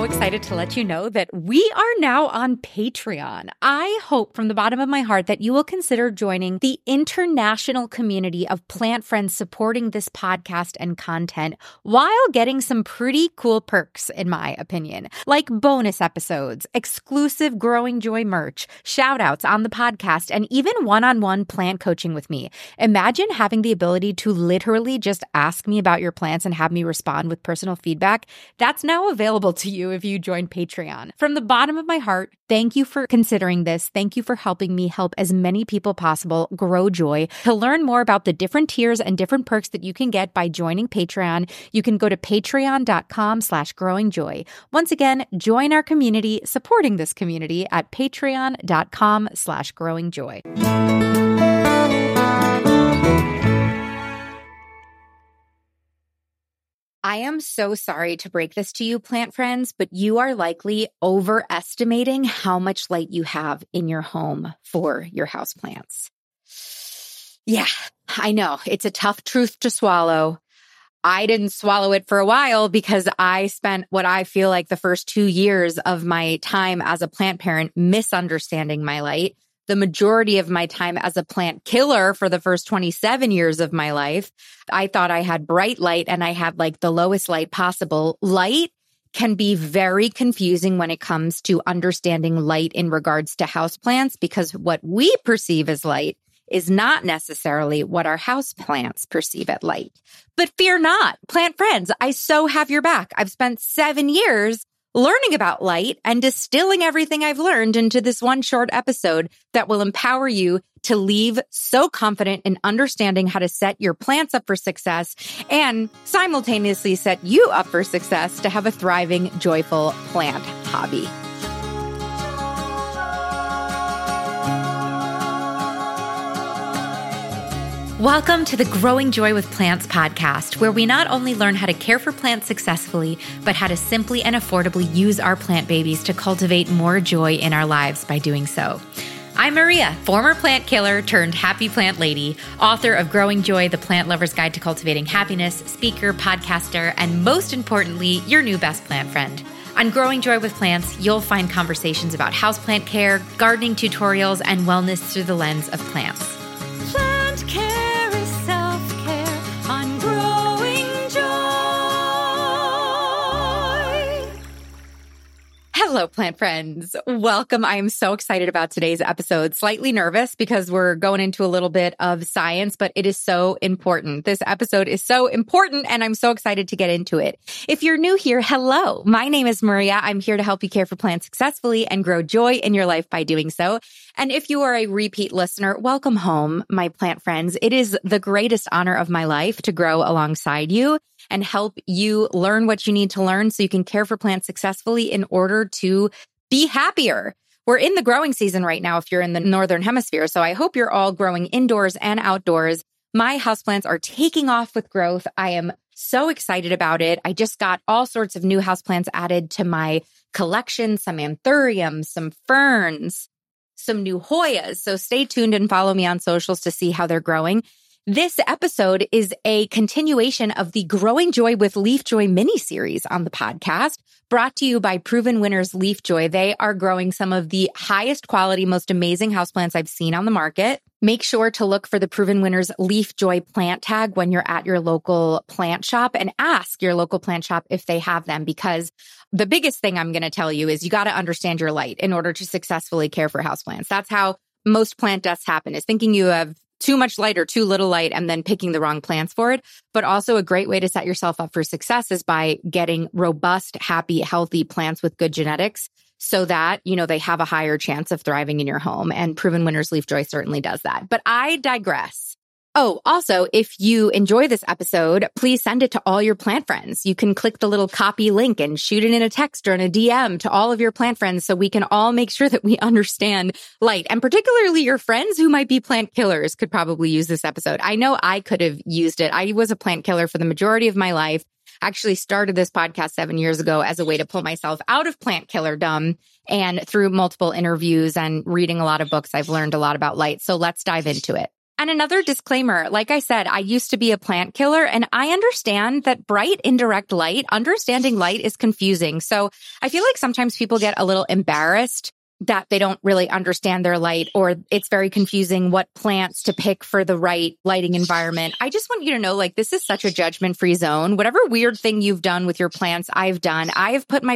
excited to let you know that we are now on Patreon. I hope from the bottom of my heart that you will consider joining the international community of plant friends supporting this podcast and content while getting some pretty cool perks, in my opinion, like bonus episodes, exclusive Growing Joy merch, shout outs on the podcast, and even one-on-one plant coaching with me. Imagine having the ability to literally just ask me about your plants and have me respond with personal feedback. That's now available to you if you join Patreon. From the bottom of my heart, thank you for considering this. Thank you for helping me help as many people possible grow joy. To learn more about the different tiers and different perks that you can get by joining Patreon, you can go to patreon.com/growingjoy. Once again, join our community, supporting this community at patreon.com/growingjoy. I am so sorry to break this to you, plant friends, but you are likely overestimating how much light you have in your home for your houseplants. Yeah, I know. It's a tough truth to swallow. I didn't swallow it for a while because I spent what I feel like the first 2 years of my time as a plant parent misunderstanding my light. The majority of my time as a plant killer for the first 27 years of my life. I thought I had bright light and I had like the lowest light possible. Light can be very confusing when it comes to understanding light in regards to houseplants, because what we perceive as light is not necessarily what our houseplants perceive as light. But fear not, plant friends, I so have your back. I've spent 7 years learning about light and distilling everything I've learned into this one short episode that will empower you to leave so confident in understanding how to set your plants up for success and simultaneously set you up for success to have a thriving, joyful plant hobby. Welcome to the Growing Joy with Plants podcast, where we not only learn how to care for plants successfully, but how to simply and affordably use our plant babies to cultivate more joy in our lives by doing so. I'm Maria, former plant killer turned happy plant lady, author of Growing Joy, the Plant Lover's Guide to Cultivating Happiness, speaker, podcaster, and most importantly, your new best plant friend. On Growing Joy with Plants, you'll find conversations about houseplant care, gardening tutorials, and wellness through the lens of plants. Plant care. Hello, plant friends. Welcome. I am so excited about today's episode. Slightly nervous because we're going into a little bit of science, but it is so important. This episode is so important and I'm so excited to get into it. If you're new here, hello. My name is Maria. I'm here to help you care for plants successfully and grow joy in your life by doing so. And if you are a repeat listener, welcome home, my plant friends. It is the greatest honor of my life to grow alongside you and help you learn what you need to learn so you can care for plants successfully in order to be happier. We're in the growing season right now if you're in the Northern Hemisphere, so I hope you're all growing indoors and outdoors. My houseplants are taking off with growth. I am so excited about it. I just got all sorts of new houseplants added to my collection, some anthuriums, some ferns, some new Hoyas. So stay tuned and follow me on socials to see how they're growing. This episode is a continuation of the Growing Joy with Leaf Joy mini-series on the podcast, brought to you by Proven Winners Leaf Joy. They are growing some of the highest quality, most amazing houseplants I've seen on the market. Make sure to look for the Proven Winners Leaf Joy plant tag when you're at your local plant shop and ask your local plant shop if they have them, because the biggest thing I'm going to tell you is you got to understand your light in order to successfully care for houseplants. That's how most plant deaths happen, is thinking you have too much light or too little light and then picking the wrong plants for it. But also a great way to set yourself up for success is by getting robust, happy, healthy plants with good genetics so that, you know, they have a higher chance of thriving in your home. And Proven Winners Leaf Joy certainly does that. But I digress. Oh, also, if you enjoy this episode, please send it to all your plant friends. You can click the little copy link and shoot it in a text or in a DM to all of your plant friends so we can all make sure that we understand light. And particularly your friends who might be plant killers could probably use this episode. I know I could have used it. I was a plant killer for the majority of my life. Actually started this podcast 7 years ago as a way to pull myself out of plant killerdom. And through multiple interviews and reading a lot of books, I've learned a lot about light. So let's dive into it. And another disclaimer, like I said, I used to be a plant killer, and I understand that bright indirect light, understanding light is confusing. So I feel like sometimes people get a little embarrassed that they don't really understand their light, or it's very confusing what plants to pick for the right lighting environment. I just want you to know, like, this is such a judgment-free zone. Whatever weird thing you've done with your plants, I've done. I have put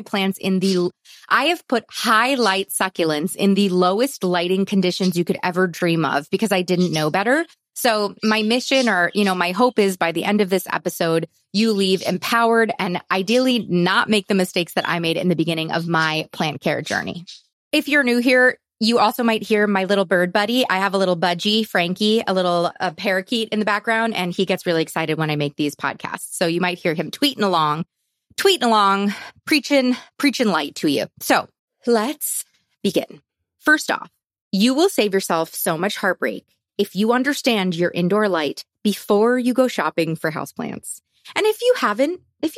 high light succulents in the lowest lighting conditions you could ever dream of because I didn't know better. So my mission, or, my hope is by the end of this episode, you leave empowered and ideally not make the mistakes that I made in the beginning of my plant care journey. If you're new here, you also might hear my little bird buddy. I have a little budgie, Frankie, a little parakeet in the background, and he gets really excited when I make these podcasts. So you might hear him tweeting along, preaching light to you. So let's begin. First off, you will save yourself so much heartbreak if you understand your indoor light before you go shopping for houseplants. And if you haven't,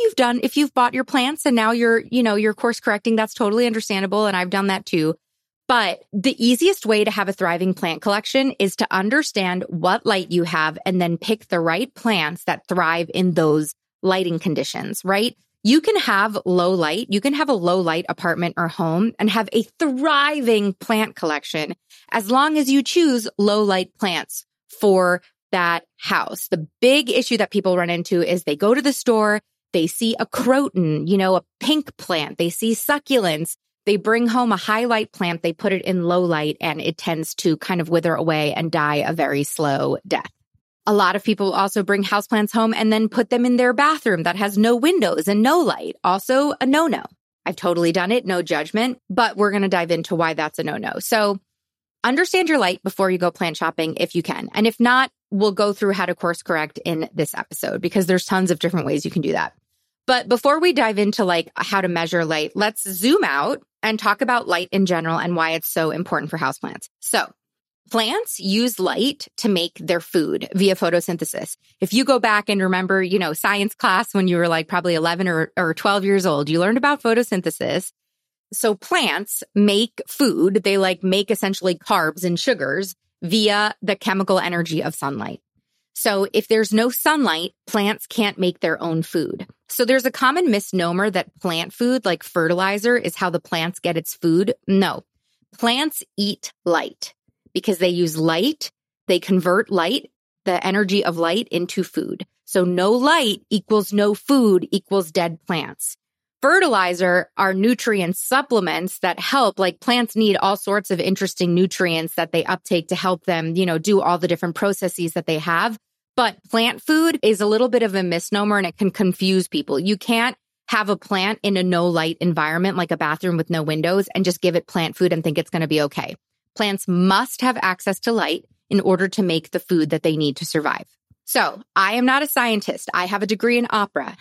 if you've bought your plants and now you're course correcting, that's totally understandable. And I've done that too. But the easiest way to have a thriving plant collection is to understand what light you have and then pick the right plants that thrive in those lighting conditions, right? You can have low light. You can have a low light apartment or home and have a thriving plant collection as long as you choose low light plants for that house. The big issue that people run into is they go to the store, they see a croton, a pink plant, they see succulents, they bring home a high light plant, they put it in low light, and it tends to kind of wither away and die a very slow death. A lot of people also bring houseplants home and then put them in their bathroom that has no windows and no light. Also a no-no. I've totally done it, no judgment, but we're going to dive into why that's a no-no. So understand your light before you go plant shopping if you can. And if not, we'll go through how to course correct in this episode because there's tons of different ways you can do that. But before we dive into how to measure light, let's zoom out and talk about light in general and why it's so important for houseplants. So plants use light to make their food via photosynthesis. If you go back and remember, science class when you were probably 11 or 12 years old, you learned about photosynthesis. So plants make food. They make essentially carbs and sugars via the chemical energy of sunlight. So if there's no sunlight, plants can't make their own food. So there's a common misnomer that plant food, like fertilizer, is how the plants get its food. No, plants eat light because they use light. They convert light, the energy of light, into food. So no light equals no food equals dead plants. Fertilizer are nutrient supplements that help, plants need all sorts of interesting nutrients that they uptake to help them, do all the different processes that they have. But plant food is a little bit of a misnomer and it can confuse people. You can't have a plant in a no light environment like a bathroom with no windows and just give it plant food and think it's going to be okay. Plants must have access to light in order to make the food that they need to survive. So I am not a scientist. I have a degree in opera.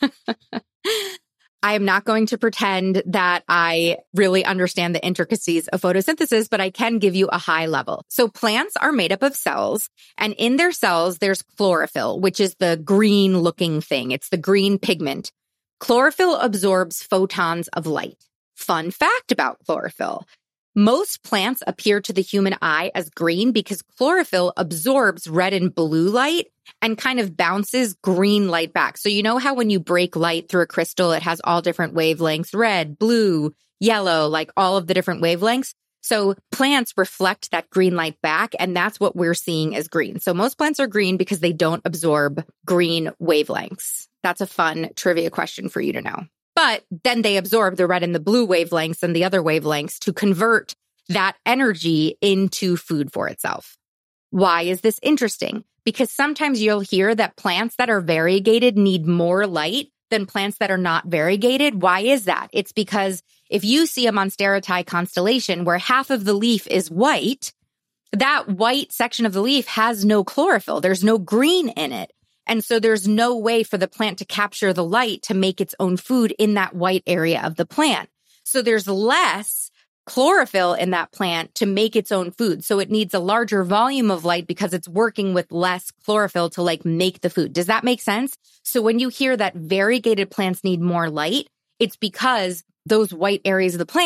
I am not going to pretend that I really understand the intricacies of photosynthesis, but I can give you a high level. So plants are made up of cells, and in their cells, there's chlorophyll, which is the green looking thing. It's the green pigment. Chlorophyll absorbs photons of light. Fun fact about chlorophyll. Most plants appear to the human eye as green because chlorophyll absorbs red and blue light and kind of bounces green light back. So you know how when you break light through a crystal, it has all different wavelengths, red, blue, yellow, all of the different wavelengths. So plants reflect that green light back, and that's what we're seeing as green. So most plants are green because they don't absorb green wavelengths. That's a fun trivia question for you to know. But then they absorb the red and the blue wavelengths and the other wavelengths to convert that energy into food for itself. Why is this interesting? Because sometimes you'll hear that plants that are variegated need more light than plants that are not variegated. Why is that? It's because if you see a Monstera constellation where half of the leaf is white, that white section of the leaf has no chlorophyll. There's no green in it. And so there's no way for the plant to capture the light to make its own food in that white area of the plant. So there's less chlorophyll in that plant to make its own food. So it needs a larger volume of light because it's working with less chlorophyll to make the food. Does that make sense? So when you hear that variegated plants need more light, it's because those white areas of the plants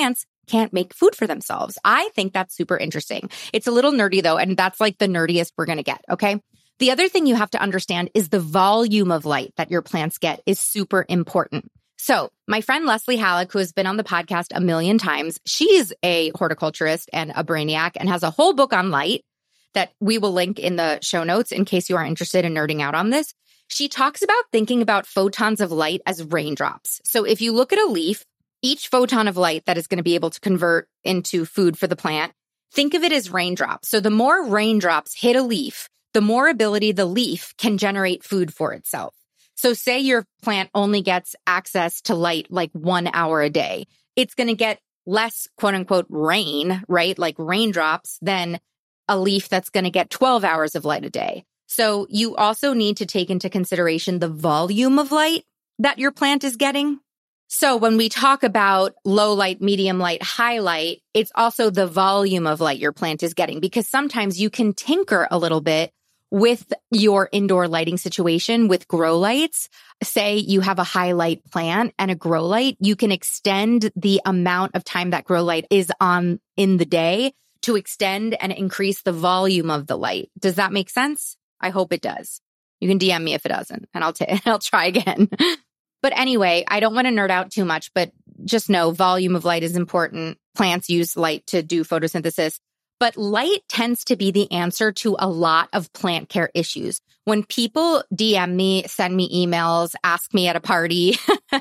can't make food for themselves. I think that's super interesting. It's a little nerdy though, and that's like the nerdiest we're going to get, okay? The other thing you have to understand is the volume of light that your plants get is super important. So my friend Leslie Halleck, who has been on the podcast a million times, she's a horticulturist and a brainiac and has a whole book on light that we will link in the show notes in case you are interested in nerding out on this. She talks about thinking about photons of light as raindrops. So if you look at a leaf, each photon of light that is going to be able to convert into food for the plant, think of it as raindrops. So the more raindrops hit a leaf, the more ability the leaf can generate food for itself. So say your plant only gets access to light like 1 hour a day. It's going to get less quote unquote rain, right? Like raindrops than a leaf that's going to get 12 hours of light a day. So you also need to take into consideration the volume of light that your plant is getting. So when we talk about low light, medium light, high light, it's also the volume of light your plant is getting, because sometimes you can tinker a little bit with your indoor lighting situation with grow lights. Say you have a high light plant and a grow light, you can extend the amount of time that grow light is on in the day to extend and increase the volume of the light. Does that make sense? I hope it does. You can DM me if it doesn't, and I'll try again. But anyway, I don't want to nerd out too much, but just know volume of light is important. Plants use light to do photosynthesis. But light tends to be the answer to a lot of plant care issues. When people DM me, send me emails, ask me at a party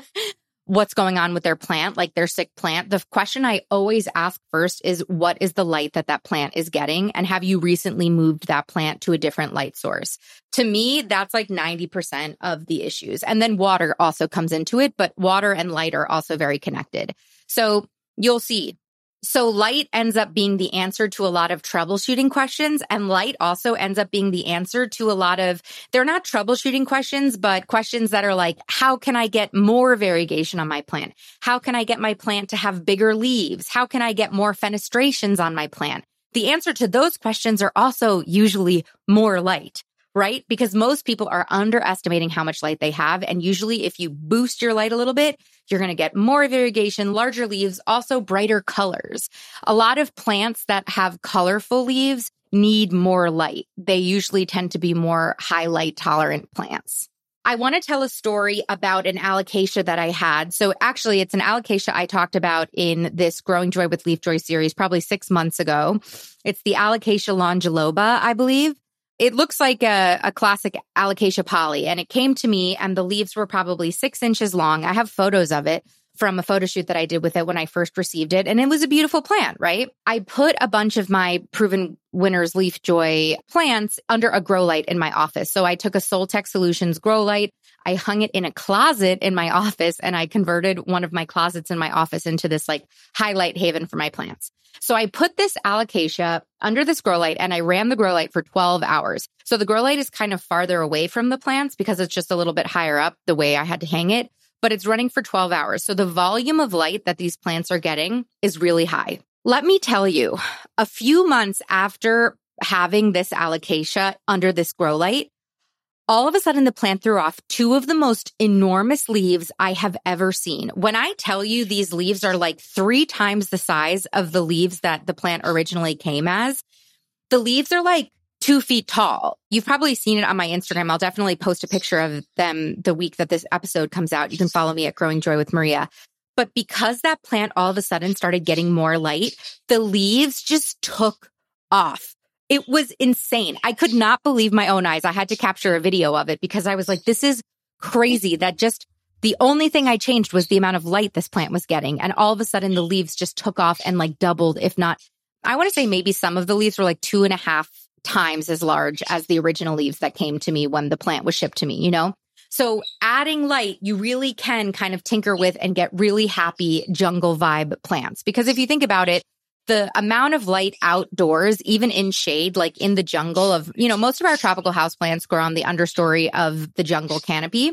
what's going on with their plant, like their sick plant, the question I always ask first is, what is the light that plant is getting? And have you recently moved that plant to a different light source? To me, that's like 90% of the issues. And then water also comes into it, but water and light are also very connected. So you'll see. So light ends up being the answer to a lot of troubleshooting questions, and light also ends up being the answer to a lot of, they're not troubleshooting questions, but questions that are like, how can I get more variegation on my plant? How can I get my plant to have bigger leaves? How can I get more fenestrations on my plant? The answer to those questions are also usually more light, right? Because most people are underestimating how much light they have. And usually if you boost your light a little bit, you're going to get more variegation, larger leaves, also brighter colors. A lot of plants that have colorful leaves need more light. They usually tend to be more high light tolerant plants. I want to tell a story about an alocasia that I had. So actually, it's an alocasia I talked about in this Growing Joy with Leaf Joy series probably 6 months ago. It's the Alocasia longiloba, I believe. It looks like a classic Alocasia poly, and it came to me and the leaves were probably 6 inches long. I have photos of it from a photo shoot that I did with it when I first received it, and it was a beautiful plant, right? I put a bunch of my Proven Winners Leaf Joy plants under a grow light in my office. So I took a Soltech Solutions grow light, I hung it in a closet in my office, and I converted one of my closets in my office into this like highlight haven for my plants. So I put this alocasia under this grow light and I ran the grow light for 12 hours. So the grow light is kind of farther away from the plants because it's just a little bit higher up the way I had to hang it, but it's running for 12 hours. So the volume of light that these plants are getting is really high. Let me tell you, a few months after having this alocasia under this grow light, all of a sudden the plant threw off 2 of the most enormous leaves I have ever seen. When I tell you these leaves are like 3 times the size of the leaves that the plant originally came as, the leaves are like 2 feet tall. You've probably seen it on my Instagram. I'll definitely post a picture of them the week that this episode comes out. You can follow me at Growing Joy with Maria. But because that plant all of a sudden started getting more light, the leaves just took off. It was insane. I could not believe my own eyes. I had to capture a video of it because I was like, this is crazy that just the only thing I changed was the amount of light this plant was getting. And all of a sudden the leaves just took off and like doubled, if not, I want to say maybe some of the leaves were like 2.5 times as large as the original leaves that came to me when the plant was shipped to me, you know? So adding light, you really can kind of tinker with and get really happy jungle vibe plants. Because if you think about it, the amount of light outdoors, even in shade, like in the jungle of, you know, most of our tropical houseplants grow on the understory of the jungle canopy.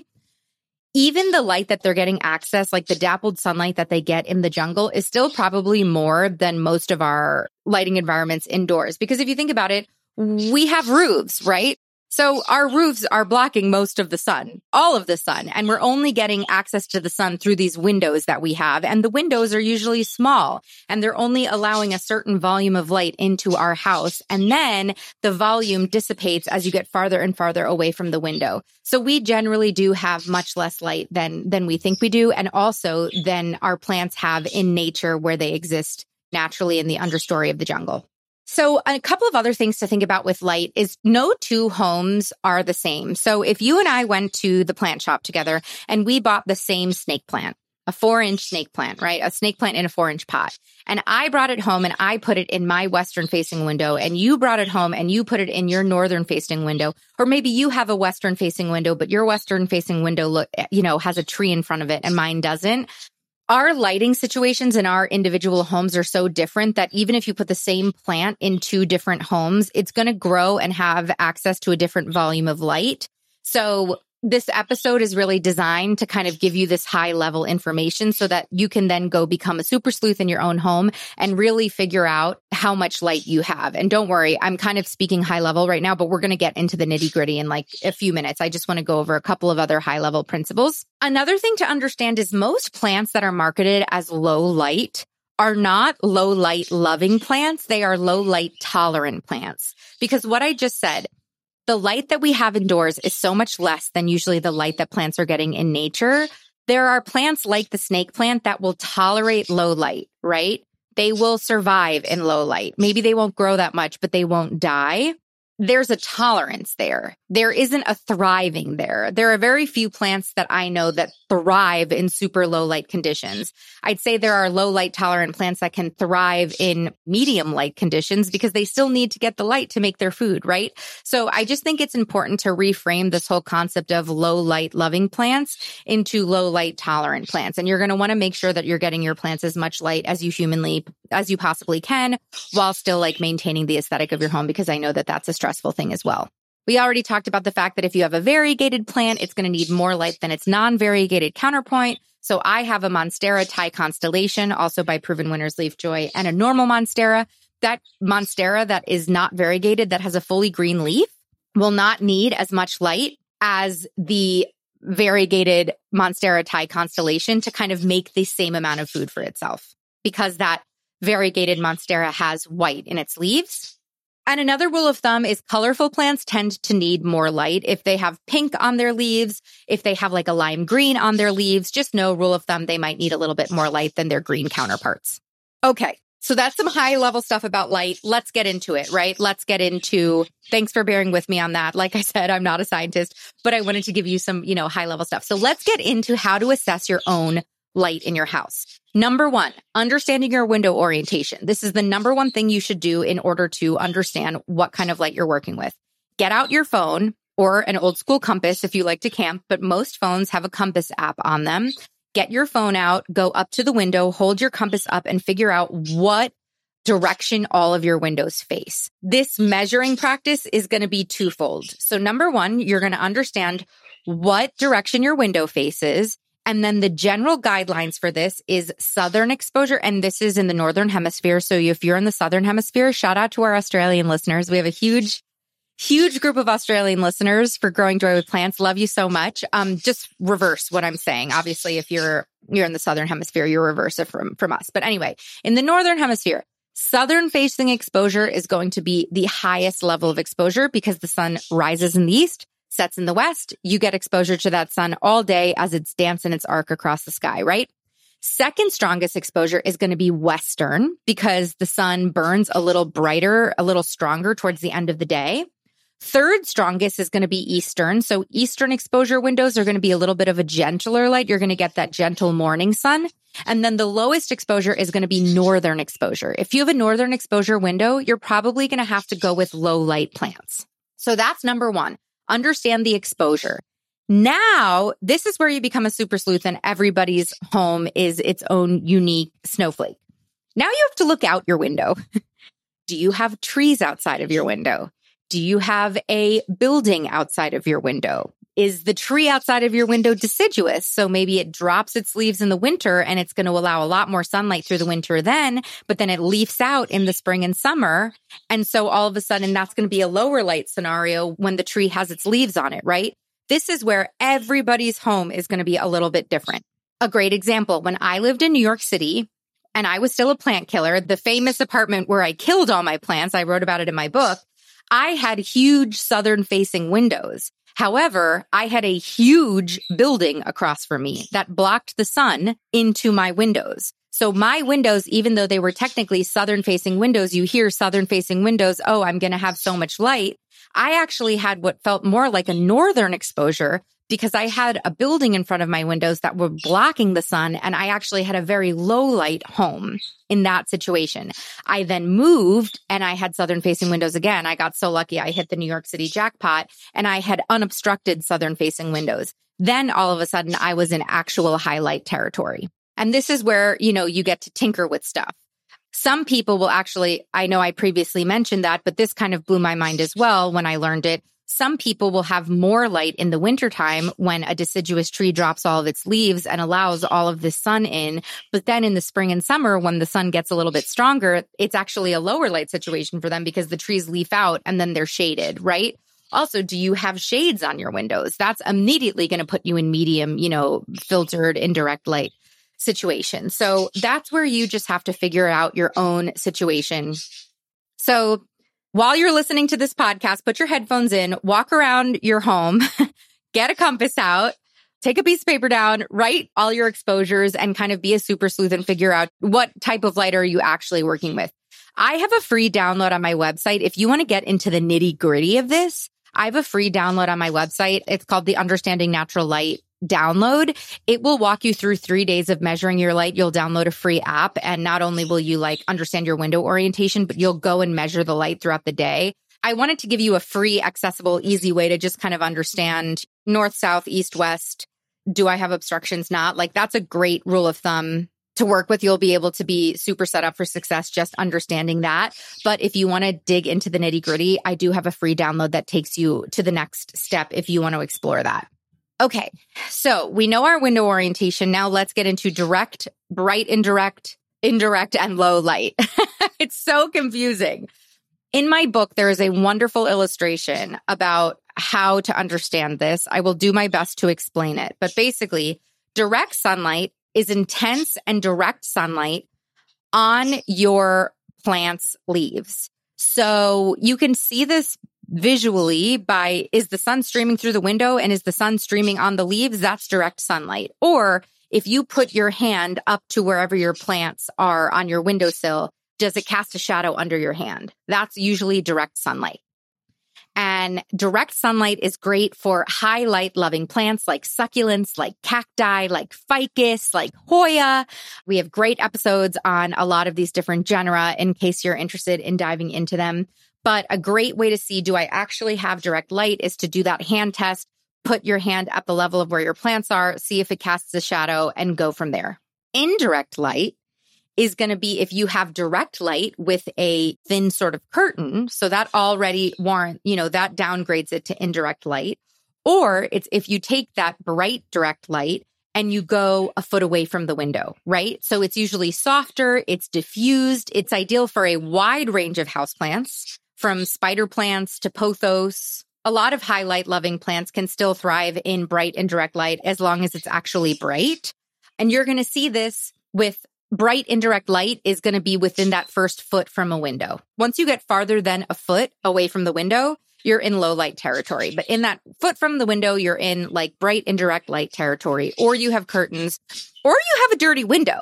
Even the light that they're getting access, like the dappled sunlight that they get in the jungle, is still probably more than most of our lighting environments indoors. Because if you think about it, we have roofs, right? So our roofs are blocking most of the sun, all of the sun, and we're only getting access to the sun through these windows that we have. And the windows are usually small and they're only allowing a certain volume of light into our house. And then the volume dissipates as you get farther and farther away from the window. So we generally do have much less light than we think we do. And also than our plants have in nature where they exist naturally in the understory of the jungle. So a couple of other things to think about with light is no two homes are the same. So if you and I went to the plant shop together and we bought the same snake plant, a 4-inch snake plant, right? A snake plant in a 4-inch pot. And I brought it home and I put it in my western facing window and you brought it home and you put it in your northern facing window. Or maybe you have a western facing window, but your western facing window, has a tree in front of it and mine doesn't. Our lighting situations in our individual homes are so different that even if you put the same plant in 2 different homes, it's going to grow and have access to a different volume of light. So this episode is really designed to kind of give you this high level information so that you can then go become a super sleuth in your own home and really figure out how much light you have. And don't worry, I'm kind of speaking high level right now, but we're going to get into the nitty gritty in like a few minutes. I just want to go over a couple of other high level principles. Another thing to understand is most plants that are marketed as low light are not low light loving plants. They are low light tolerant plants because what I just said, the light that we have indoors is so much less than usually the light that plants are getting in nature. There are plants like the snake plant that will tolerate low light, right? They will survive in low light. Maybe they won't grow that much, but they won't die. There's a tolerance there. There isn't a thriving there. There are very few plants that I know that thrive in super low light conditions. I'd say there are low light tolerant plants that can thrive in medium light conditions because they still need to get the light to make their food, right? So I just think it's important to reframe this whole concept of low light loving plants into low light tolerant plants. And you're going to want to make sure that you're getting your plants as much light as you possibly can while still like maintaining the aesthetic of your home, because I know that that's a stressful thing as well. We already talked about the fact that if you have a variegated plant, it's going to need more light than its non-variegated counterpoint. So I have a Monstera Thai Constellation, also by Proven Winners Leaf Joy, and a normal Monstera. That Monstera that is not variegated, that has a fully green leaf, will not need as much light as the variegated Monstera Thai Constellation to kind of make the same amount of food for itself, because that variegated Monstera has white in its leaves. And another rule of thumb is colorful plants tend to need more light. If they have pink on their leaves, if they have like a lime green on their leaves, just know, rule of thumb, they might need a little bit more light than their green counterparts. Okay, so that's some high level stuff about light. Let's get into it, right? Thanks for bearing with me on that. Like I said, I'm not a scientist, but I wanted to give you some, high level stuff. So let's get into how to assess your own light in your house. Number 1, understanding your window orientation. This is the number 1 thing you should do in order to understand what kind of light you're working with. Get out your phone or an old school compass if you like to camp, but most phones have a compass app on them. Get your phone out, go up to the window, hold your compass up and figure out what direction all of your windows face. This measuring practice is going to be twofold. So number 1, you're going to understand what direction your window faces. And then the general guidelines for this is southern exposure. And this is in the northern hemisphere. So if you're in the southern hemisphere, shout out to our Australian listeners. We have a huge group of Australian listeners for Growing Joy with Plants. Love you so much. Just reverse what I'm saying. Obviously, if you're in the southern hemisphere, you're reverse it from us. But anyway, in the northern hemisphere, southern facing exposure is going to be the highest level of exposure because the sun rises in the east, sets in the west. You get exposure to that sun all day as it's dancing its arc across the sky, right? Second strongest exposure is going to be western because the sun burns a little brighter, a little stronger towards the end of the day. Third strongest is going to be eastern. So eastern exposure windows are going to be a little bit of a gentler light. You're going to get that gentle morning sun. And then the lowest exposure is going to be northern exposure. If you have a northern exposure window, you're probably going to have to go with low light plants. So that's number 1. Understand the exposure. Now, this is where you become a super sleuth and everybody's home is its own unique snowflake. Now you have to look out your window. Do you have trees outside of your window? Do you have a building outside of your window? Is the tree outside of your window deciduous? So maybe it drops its leaves in the winter and it's going to allow a lot more sunlight through the winter then, but then it leaves out in the spring and summer. And so all of a sudden that's going to be a lower light scenario when the tree has its leaves on it, right? This is where everybody's home is going to be a little bit different. A great example, when I lived in New York City and I was still a plant killer, the famous apartment where I killed all my plants, I wrote about it in my book, I had huge southern facing windows. However, I had a huge building across from me that blocked the sun into my windows. So my windows, even though they were technically southern facing windows, you hear southern facing windows, oh, I'm going to have so much light. I actually had what felt more like a northern exposure because I had a building in front of my windows that were blocking the sun, and I actually had a very low light home in that situation. I then moved and I had southern facing windows again. I got so lucky I hit the New York City jackpot and I had unobstructed southern facing windows. Then all of a sudden I was in actual highlight territory. And this is where, you get to tinker with stuff. Some people will actually, I know I previously mentioned that, but this kind of blew my mind as well when I learned it. Some people will have more light in the wintertime when a deciduous tree drops all of its leaves and allows all of the sun in. But then in the spring and summer, when the sun gets a little bit stronger, it's actually a lower light situation for them because the trees leaf out and then they're shaded, right? Also, do you have shades on your windows? That's immediately going to put you in medium, filtered indirect light situation. So that's where you just have to figure out your own situation. So while you're listening to this podcast, put your headphones in, walk around your home, get a compass out, take a piece of paper down, write all your exposures, and kind of be a super sleuth and figure out what type of light are you actually working with. I have a free download on my website. If you want to get into the nitty-gritty of this, I have a free download on my website. It's called the Understanding Natural Light download. It will walk you through 3 days of measuring your light. You'll download a free app, and not only will you understand your window orientation, but you'll go and measure the light throughout the day. I wanted to give you a free, accessible, easy way to just kind of understand north, south, east, west. Do I have obstructions? Not. That's a great rule of thumb to work with. You'll be able to be super set up for success just understanding that. But if you want to dig into the nitty gritty, I do have a free download that takes you to the next step if you want to explore that. Okay, so we know our window orientation. Now let's get into direct, bright, indirect, and low light. It's so confusing. In my book, there is a wonderful illustration about how to understand this. I will do my best to explain it. But basically, direct sunlight is intense and direct sunlight on your plant's leaves. So you can see this visually by, is the sun streaming through the window and is the sun streaming on the leaves? That's direct sunlight. Or if you put your hand up to wherever your plants are on your windowsill, does it cast a shadow under your hand? That's usually direct sunlight. And direct sunlight is great for high light loving plants like succulents, like cacti, like ficus, like Hoya. We have great episodes on a lot of these different genera in case you're interested in diving into them. But a great way to see, do I actually have direct light, is to do that hand test, put your hand at the level of where your plants are, see if it casts a shadow, and go from there. Indirect light is going to be if you have direct light with a thin sort of curtain. So that already that downgrades it to indirect light. Or it's if you take that bright direct light and you go a foot away from the window, right? So it's usually softer, it's diffused, it's ideal for a wide range of houseplants, from spider plants to pothos. A lot of high light loving plants can still thrive in bright indirect light as long as it's actually bright. And you're going to see this with bright indirect light is going to be within that first foot from a window. Once you get farther than a foot away from the window, you're in low light territory. But in that foot from the window, you're in bright indirect light territory, or you have curtains, or you have a dirty window.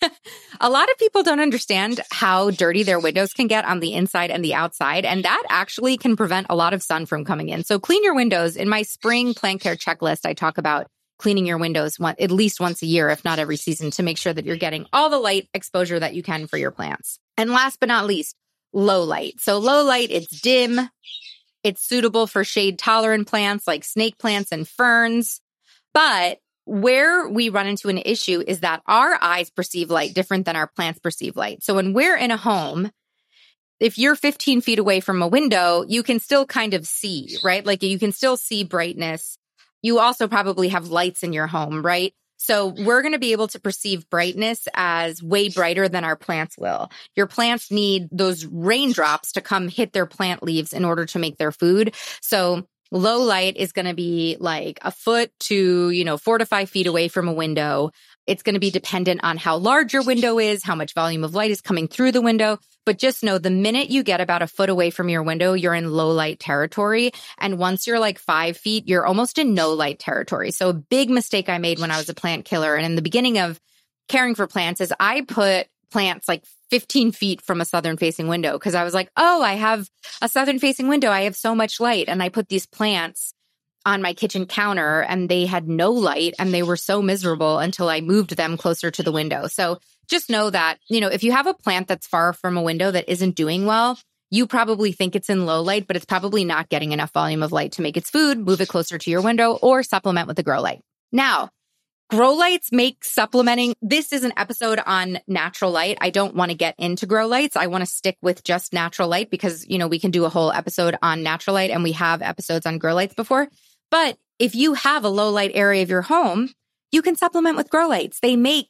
A lot of people don't understand how dirty their windows can get on the inside and the outside, and that actually can prevent a lot of sun from coming in. So clean your windows. In my spring plant care checklist, I talk about cleaning your windows at least once a year, if not every season, to make sure that you're getting all the light exposure that you can for your plants. And last but not least, low light. So low light, it's dim. It's suitable for shade-tolerant plants like snake plants and ferns. But where we run into an issue is that our eyes perceive light different than our plants perceive light. So when we're in a home, if you're 15 feet away from a window, you can still kind of see, right? You can still see brightness you also probably have lights in your home, right? So we're going to be able to perceive brightness as way brighter than our plants will. Your plants need those raindrops to come hit their plant leaves in order to make their food. So low light is going to be like a foot to, 4 to 5 feet away from a window. It's going to be dependent on how large your window is, how much volume of light is coming through the window. But just know the minute you get about a foot away from your window, you're in low light territory. And once you're like 5 feet, you're almost in no light territory. So a big mistake I made when I was a plant killer and in the beginning of caring for plants is I put plants like 15 feet from a southern facing window because I was like, oh, I have a southern facing window. I have so much light. And I put these plants on my kitchen counter and they had no light and they were so miserable until I moved them closer to the window. So just know that, if you have a plant that's far from a window that isn't doing well, you probably think it's in low light, but it's probably not getting enough volume of light to make its food. Move it closer to your window or supplement with a grow light. Now, grow lights make supplementing. This is an episode on natural light. I don't want to get into grow lights. I want to stick with just natural light because, we can do a whole episode on natural light and we have episodes on grow lights before. But if you have a low light area of your home, you can supplement with grow lights. They make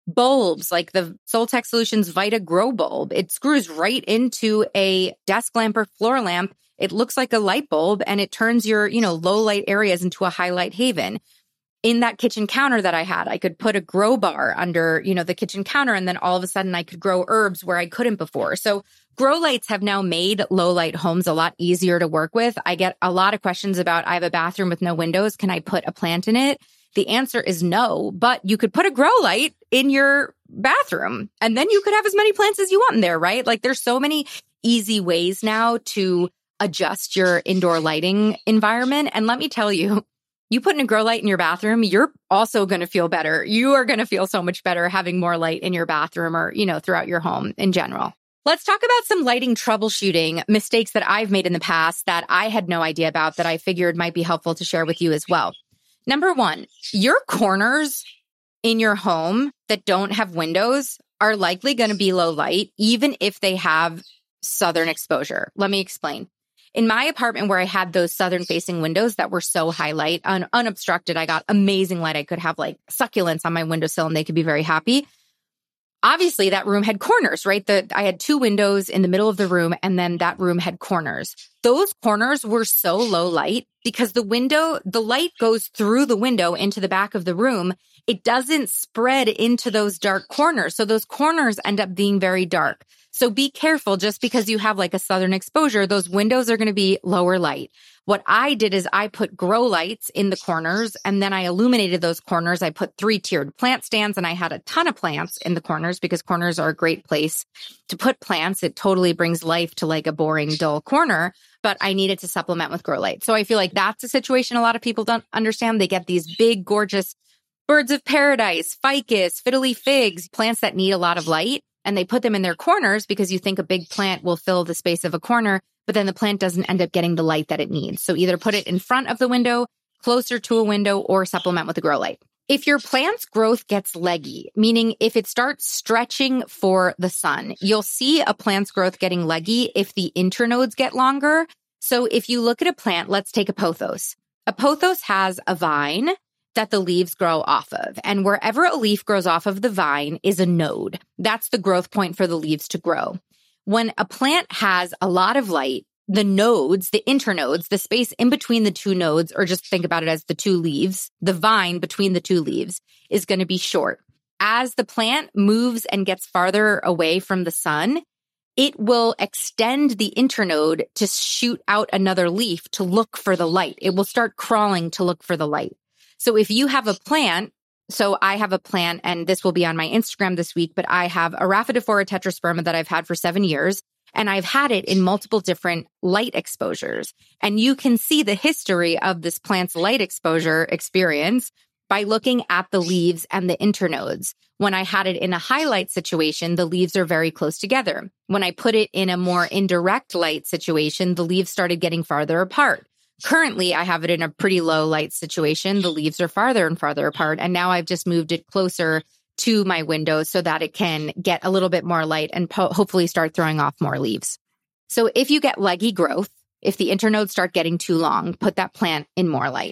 bulbs like the Soltech Solutions Vita Grow Bulb. It screws right into a desk lamp or floor lamp. It looks like a light bulb and it turns your, low light areas into a high light haven. In that kitchen counter that I had, I could put a grow bar under, the kitchen counter, and then all of a sudden I could grow herbs where I couldn't before. So grow lights have now made low light homes a lot easier to work with. I get a lot of questions about, I have a bathroom with no windows. Can I put a plant in it? The answer is no, but you could put a grow light in your bathroom and then you could have as many plants as you want in there, right? Like there's so many easy ways now to adjust your indoor lighting environment. And let me tell you, you put in a grow light in your bathroom, you're also going to feel better. You are going to feel so much better having more light in your bathroom or, throughout your home in general. Let's talk about some lighting troubleshooting mistakes that I've made in the past that I had no idea about that I figured might be helpful to share with you as well. Number one, your corners in your home that don't have windows are likely going to be low light, even if they have southern exposure. Let me explain. In my apartment where I had those southern facing windows that were so high light, unobstructed, I got amazing light. I could have like succulents on my windowsill and they could be very happy. Obviously, that room had corners, right? I had 2 windows in the middle of the room, and then that room had corners. Those corners were so low light because the light goes through the window into the back of the room. It doesn't spread into those dark corners. So those corners end up being very dark. So be careful just because you have like a southern exposure, those windows are going to be lower light. What I did is I put grow lights in the corners and then I illuminated those corners. I put 3-tiered plant stands and I had a ton of plants in the corners because corners are a great place to put plants. It totally brings life to like a boring, dull corner, but I needed to supplement with grow lights. So I feel like that's a situation a lot of people don't understand. They get these big, gorgeous birds of paradise, ficus, fiddly figs, plants that need a lot of light. And they put them in their corners because you think a big plant will fill the space of a corner, but then the plant doesn't end up getting the light that it needs. So either put it in front of the window, closer to a window, or supplement with a grow light. If your plant's growth gets leggy, meaning if it starts stretching for the sun, you'll see a plant's growth getting leggy if the internodes get longer. So if you look at a plant, let's take a pothos. A pothos has a vine that the leaves grow off of. And wherever a leaf grows off of the vine is a node. That's the growth point for the leaves to grow. When a plant has a lot of light, the nodes, the internodes, the space in between the 2 nodes, or just think about it as the 2 leaves, the vine between the 2 leaves is going to be short. As the plant moves and gets farther away from the sun, it will extend the internode to shoot out another leaf to look for the light. It will start crawling to look for the light. So if you have a plant, so I have a plant, and this will be on my Instagram this week, but I have a Rhaphidophora tetrasperma that I've had for 7 years, and I've had it in multiple different light exposures. And you can see the history of this plant's light exposure experience by looking at the leaves and the internodes. When I had it in a highlight situation, the leaves are very close together. When I put it in a more indirect light situation, the leaves started getting farther apart. Currently, I have it in a pretty low light situation. The leaves are farther and farther apart. And now I've just moved it closer to my window so that it can get a little bit more light and hopefully start throwing off more leaves. So if you get leggy growth, if the internodes start getting too long, put that plant in more light.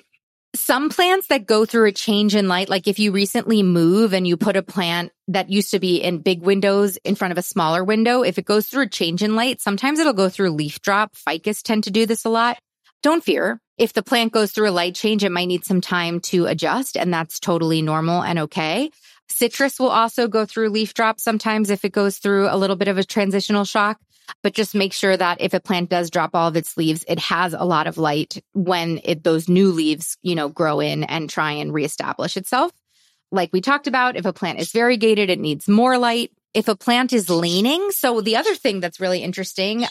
Some plants that go through a change in light, like if you recently move and you put a plant that used to be in big windows in front of a smaller window, if it goes through a change in light, sometimes it'll go through leaf drop. Ficus tend to do this a lot. Don't fear. If the plant goes through a light change, it might need some time to adjust, and that's totally normal and okay. Citrus will also go through leaf drop sometimes if it goes through a little bit of a transitional shock. But just make sure that if a plant does drop all of its leaves, it has a lot of light when those new leaves, grow in and try and reestablish itself. Like we talked about, if a plant is variegated, it needs more light. If a plant is leaning, so the other thing that's really interesting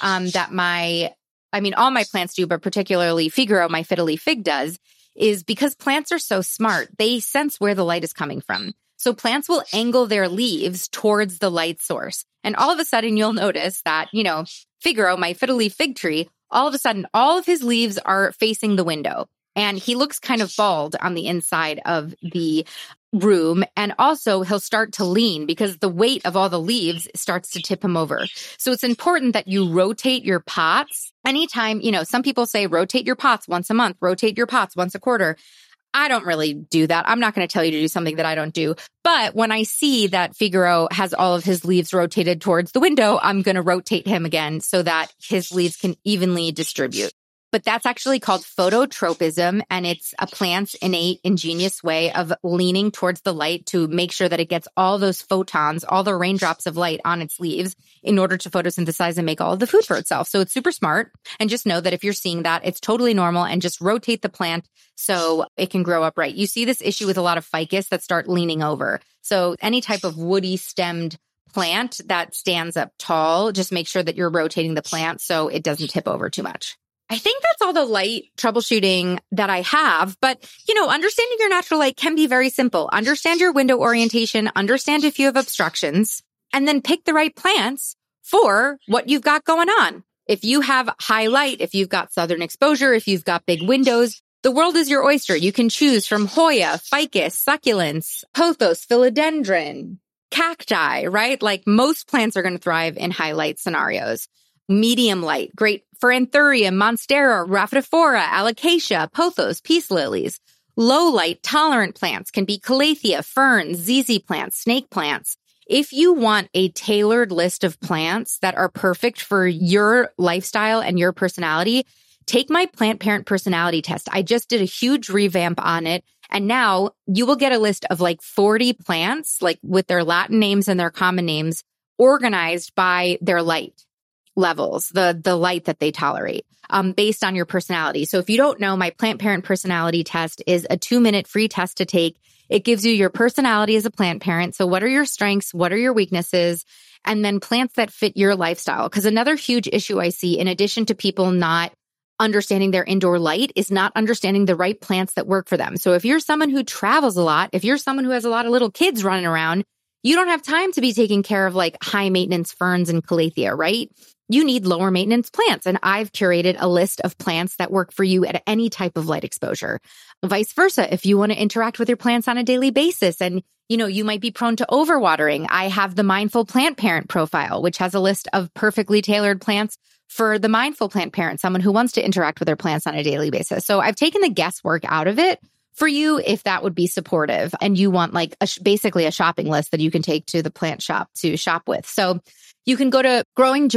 that all my plants do, but particularly Figaro, my fiddly fig does, is because plants are so smart, they sense where the light is coming from. So plants will angle their leaves towards the light source. And all of a sudden, you'll notice that, Figaro, my fiddly fig tree, all of a sudden, all of his leaves are facing the window. And he looks kind of bald on the inside of the room. And also, he'll start to lean because the weight of all the leaves starts to tip him over. So it's important that you rotate your pots. Anytime, some people say rotate your pots once a month, rotate your pots once a quarter. I don't really do that. I'm not going to tell you to do something that I don't do. But when I see that Figaro has all of his leaves rotated towards the window, I'm going to rotate him again so that his leaves can evenly distribute. But that's actually called phototropism, and it's a plant's innate, ingenious way of leaning towards the light to make sure that it gets all those photons, all the raindrops of light on its leaves in order to photosynthesize and make all of the food for itself. So it's super smart. And just know that if you're seeing that, it's totally normal, and just rotate the plant so it can grow upright. You see this issue with a lot of ficus that start leaning over. So any type of woody stemmed plant that stands up tall, just make sure that you're rotating the plant so it doesn't tip over too much. I think that's all the light troubleshooting that I have. But, understanding your natural light can be very simple. Understand your window orientation, understand if you have obstructions, and then pick the right plants for what you've got going on. If you have high light, if you've got southern exposure, if you've got big windows, the world is your oyster. You can choose from Hoya, ficus, succulents, pothos, philodendron, cacti, right? Like most plants are going to thrive in high light scenarios. Medium light, great for Anthurium, Monstera, Rhaphidophora, Alocasia, Pothos, Peace lilies. Low light tolerant plants can be Calathea, ferns, ZZ plants, snake plants. If you want a tailored list of plants that are perfect for your lifestyle and your personality, take my plant parent personality test. I just did a huge revamp on it. And now you will get a list of like 40 plants, like with their Latin names and their common names, organized by their light levels, the light that they tolerate, based on your personality. So if you don't know, my plant parent personality test is a 2-minute free test to take. It gives you your personality as a plant parent. So what are your strengths? What are your weaknesses? And then plants that fit your lifestyle. Because another huge issue I see, in addition to people not understanding their indoor light, is not understanding the right plants that work for them. So if you're someone who travels a lot, if you're someone who has a lot of little kids running around, you don't have time to be taking care of like high maintenance ferns and calathea, right? You need lower maintenance plants. And I've curated a list of plants that work for you at any type of light exposure. Vice versa, if you want to interact with your plants on a daily basis and you might be prone to overwatering, I have the Mindful Plant Parent profile, which has a list of perfectly tailored plants for the mindful plant parent, someone who wants to interact with their plants on a daily basis. So I've taken the guesswork out of it for you if that would be supportive and you want like basically a shopping list that you can take to the plant shop to shop with. So you can go to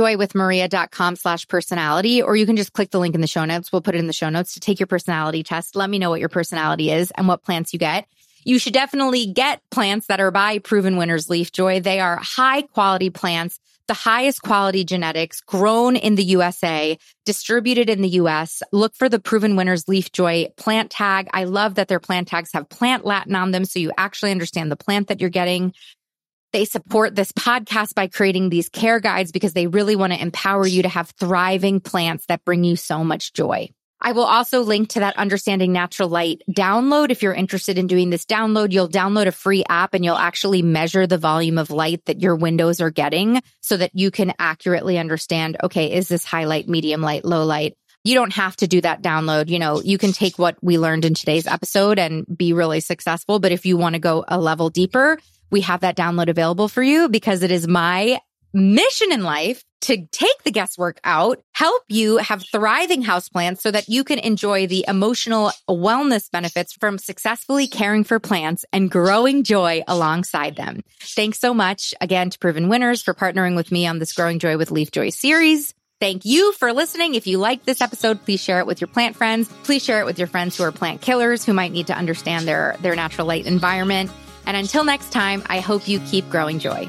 growingjoywithmaria.com/personality, or you can just click the link in the show notes. We'll put it in the show notes to take your personality test. Let me know what your personality is and what plants you get. You should definitely get plants that are by Proven Winners Leaf Joy. They are high quality plants, the highest quality genetics, grown in the USA, distributed in the US. Look for the Proven Winners Leaf Joy plant tag. I love that their plant tags have plant Latin on them, so you actually understand the plant that you're getting. They support this podcast by creating these care guides because they really want to empower you to have thriving plants that bring you so much joy. I will also link to that Understanding Natural Light download. If you're interested in doing this download, you'll download a free app and you'll actually measure the volume of light that your windows are getting so that you can accurately understand, okay, is this high light, medium light, low light? You don't have to do that download. You can take what we learned in today's episode and be really successful. But if you want to go a level deeper, we have that download available for you because it is my mission in life to take the guesswork out, help you have thriving houseplants so that you can enjoy the emotional wellness benefits from successfully caring for plants and growing joy alongside them. Thanks so much again to Proven Winners for partnering with me on this Growing Joy with Leaf Joy series. Thank you for listening. If you liked this episode, please share it with your plant friends. Please share it with your friends who are plant killers who might need to understand their natural light environment. And until next time, I hope you keep growing joy.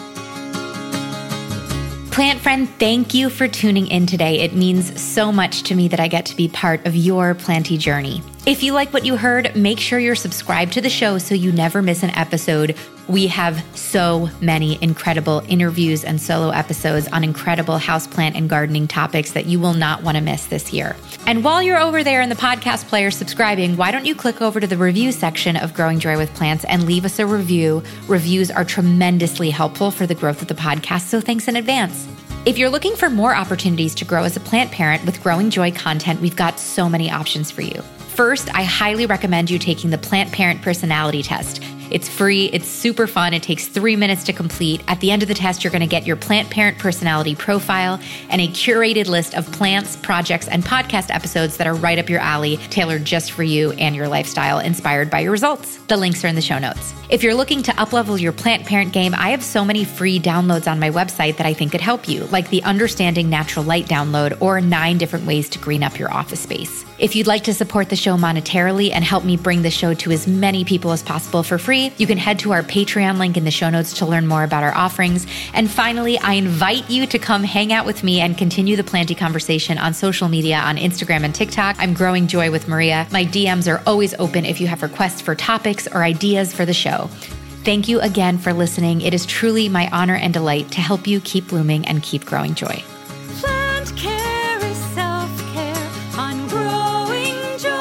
Plant friend, thank you for tuning in today. It means so much to me that I get to be part of your planty journey. If you like what you heard, make sure you're subscribed to the show so you never miss an episode. We have so many incredible interviews and solo episodes on incredible houseplant and gardening topics that you will not want to miss this year. And while you're over there in the podcast player subscribing, why don't you click over to the review section of Growing Joy with Plants and leave us a review. Reviews are tremendously helpful for the growth of the podcast, so thanks in advance. If you're looking for more opportunities to grow as a plant parent with Growing Joy content, we've got so many options for you. First, I highly recommend you taking the Plant Parent Personality Test. It's free, it's super fun, it takes 3 minutes to complete. At the end of the test, you're going to get your plant parent personality profile and a curated list of plants, projects, and podcast episodes that are right up your alley, tailored just for you and your lifestyle, inspired by your results. The links are in the show notes. If you're looking to uplevel your plant parent game, I have so many free downloads on my website that I think could help you, like the Understanding Natural Light download or 9 different ways to green up your office space. If you'd like to support the show monetarily and help me bring the show to as many people as possible for free, you can head to our Patreon link in the show notes to learn more about our offerings. And finally, I invite you to come hang out with me and continue the planty conversation on social media on Instagram and TikTok. I'm Growing Joy with Maria. My DMs are always open if you have requests for topics or ideas for the show. Thank you again for listening. It is truly my honor and delight to help you keep blooming and keep growing joy. Plant care is self-care on Growing Joy.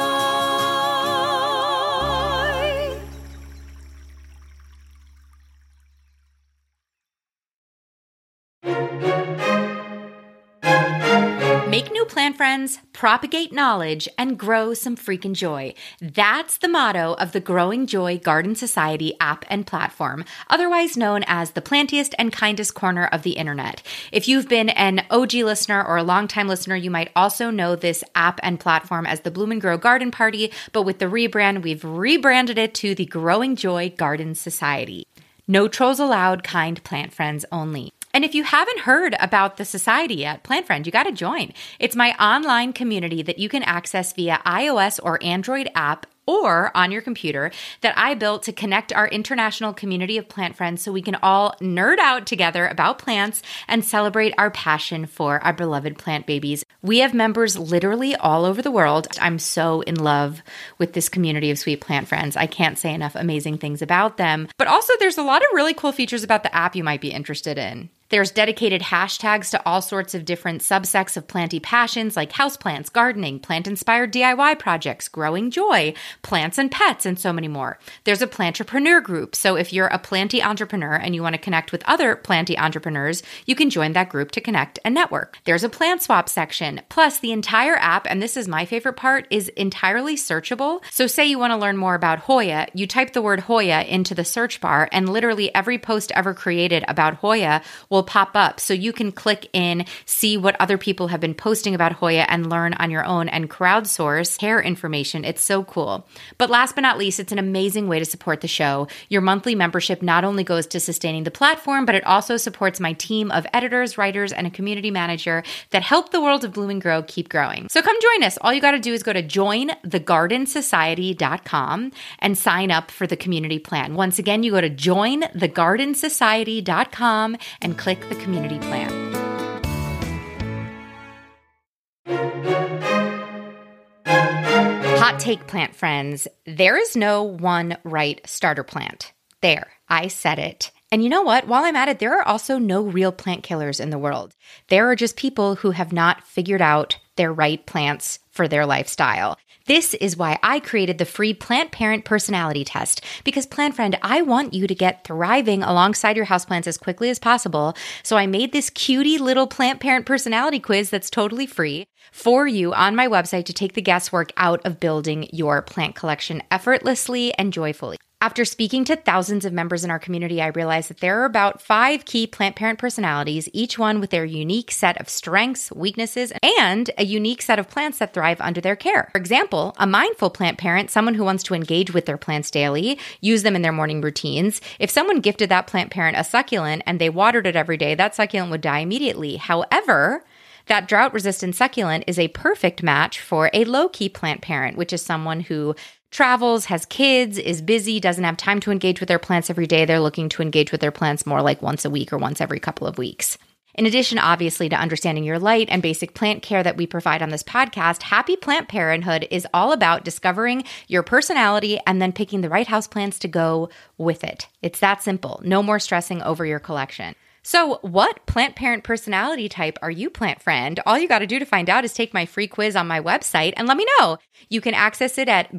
Make new plant friends, propagate knowledge, and grow some freaking joy. That's the motto of the Growing Joy Garden Society app and platform, otherwise known as the plantiest and kindest corner of the internet. If you've been an OG listener or a longtime listener, you might also know this app and platform as the Bloom and Grow Garden Party, but with the rebrand, we've rebranded it to the Growing Joy Garden Society. No trolls allowed, kind plant friends only. And if you haven't heard about the society yet, Plant Friend, you got to join. It's my online community that you can access via iOS or Android app or on your computer that I built to connect our international community of plant friends so we can all nerd out together about plants and celebrate our passion for our beloved plant babies. We have members literally all over the world. I'm so in love with this community of sweet plant friends. I can't say enough amazing things about them. But also there's a lot of really cool features about the app you might be interested in. There's dedicated hashtags to all sorts of different subsects of planty passions like houseplants, gardening, plant-inspired DIY projects, growing joy, plants and pets, and so many more. There's a plantrepreneur group, so if you're a planty entrepreneur and you want to connect with other planty entrepreneurs, you can join that group to connect and network. There's a plant swap section. Plus, the entire app, and this is my favorite part, is entirely searchable. So say you want to learn more about Hoya, you type the word Hoya into the search bar, and literally every post ever created about Hoya will pop up, so you can click in, see what other people have been posting about Hoya and learn on your own and crowdsource care information. It's so cool. But last but not least, it's an amazing way to support the show. Your monthly membership not only goes to sustaining the platform, but it also supports my team of editors, writers, and a community manager that help the world of Bloom and Grow keep growing. So come join us. All you got to do is go to jointhegardensociety.com and sign up for the community plan. Once again, you go to jointhegardensociety.com and click the community plan. Hot take, plant friends. There is no one right starter plant. There, I said it. And you know what? While I'm at it, there are also no real plant killers in the world. There are just people who have not figured out their right plants for their lifestyle. This is why I created the free Plant Parent Personality Test, because Plant Friend, I want you to get thriving alongside your houseplants as quickly as possible. So I made this cutie little Plant Parent Personality quiz that's totally free for you on my website to take the guesswork out of building your plant collection effortlessly and joyfully. After speaking to thousands of members in our community, I realized that there are about 5 key plant parent personalities, each one with their unique set of strengths, weaknesses, and a unique set of plants that thrive under their care. For example, a mindful plant parent, someone who wants to engage with their plants daily, use them in their morning routines. If someone gifted that plant parent a succulent and they watered it every day, that succulent would die immediately. However, that drought-resistant succulent is a perfect match for a low-key plant parent, which is someone who travels, has kids, is busy, doesn't have time to engage with their plants every day. They're looking to engage with their plants more like once a week or once every couple of weeks. In addition, obviously, to understanding your light and basic plant care that we provide on this podcast, Happy Plant Parenthood is all about discovering your personality and then picking the right houseplants to go with it. It's that simple. No more stressing over your collection. So what plant parent personality type are you, plant friend? All you got to do to find out is take my free quiz on my website and let me know. You can access it at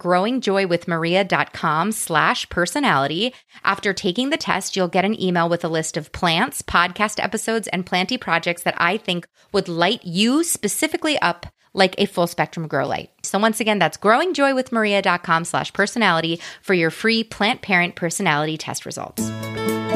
growingjoywithmaria.com/personality. After taking the test, you'll get an email with a list of plants, podcast episodes, and planty projects that I think would light you specifically up like a full spectrum grow light. So once again, that's growingjoywithmaria.com/personality for your free plant parent personality test results.